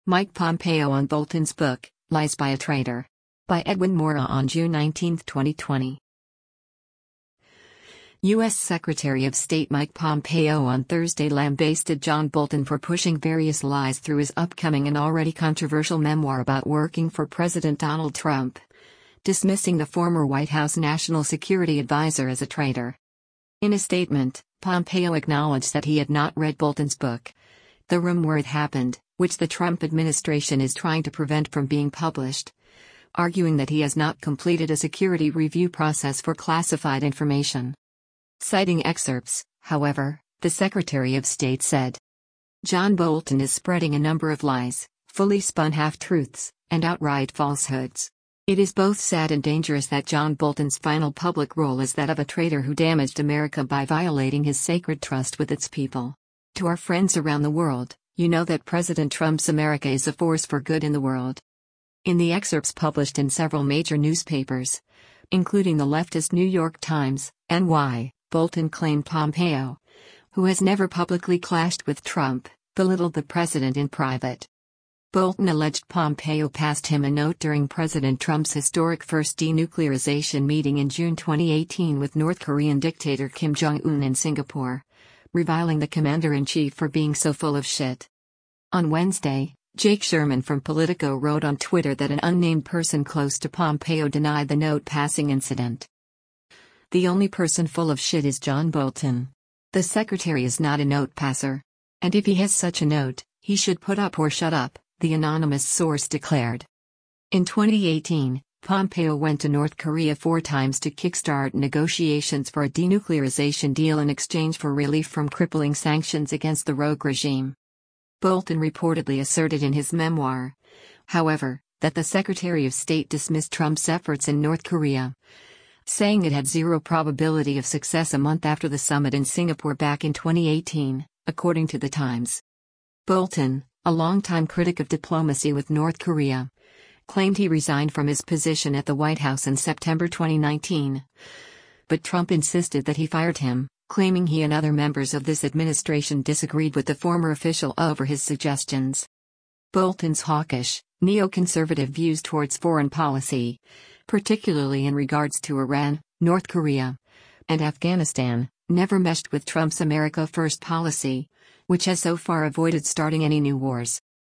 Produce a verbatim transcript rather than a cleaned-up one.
Mike Pompeo on Bolton's book, Lies by a Traitor. By Edwin Mora on June nineteenth, twenty twenty. U S Secretary of State Mike Pompeo on Thursday lambasted John Bolton for pushing various lies through his upcoming and already controversial memoir about working for President Donald Trump, dismissing the former White House National Security Advisor as a traitor. In a statement, Pompeo acknowledged that he had not read Bolton's book, The Room Where It Happened, which the Trump administration is trying to prevent from being published, arguing that he has not completed a security review process for classified information. Citing excerpts, however, the Secretary of State said, "John Bolton is spreading a number of lies, fully spun half-truths, and outright falsehoods. It is both sad and dangerous that John Bolton's final public role is that of a traitor who damaged America by violating his sacred trust with its people. To our friends around the world, you know that President Trump's America is a force for good in the world." In the excerpts published in several major newspapers, including the leftist New York Times, N Y, Bolton claimed Pompeo, who has never publicly clashed with Trump, belittled the president in private. Bolton alleged Pompeo passed him a note during President Trump's historic first denuclearization meeting in June twenty eighteen with North Korean dictator Kim Jong-un in Singapore, reviling the commander-in-chief for being so full of shit. On Wednesday, Jake Sherman from Politico wrote on Twitter that an unnamed person close to Pompeo denied the note-passing incident. "The only person full of shit is John Bolton. The secretary is not a note-passer. And if he has such a note, he should put up or shut up," the anonymous source declared. In twenty eighteen, Pompeo went to North Korea four times to kickstart negotiations for a denuclearization deal in exchange for relief from crippling sanctions against the rogue regime. Bolton reportedly asserted in his memoir, however, that the Secretary of State dismissed Trump's efforts in North Korea, saying it had zero probability of success a month after the summit in Singapore back in twenty eighteen, according to The Times. Bolton, a longtime critic of diplomacy with North Korea, claimed he resigned from his position at the White House in September twenty nineteen. But Trump insisted that he fired him, claiming he and other members of this administration disagreed with the former official over his suggestions. Bolton's hawkish, neoconservative views towards foreign policy, particularly in regards to Iran, North Korea, and Afghanistan, never meshed with Trump's America First policy, which has so far avoided starting any new wars.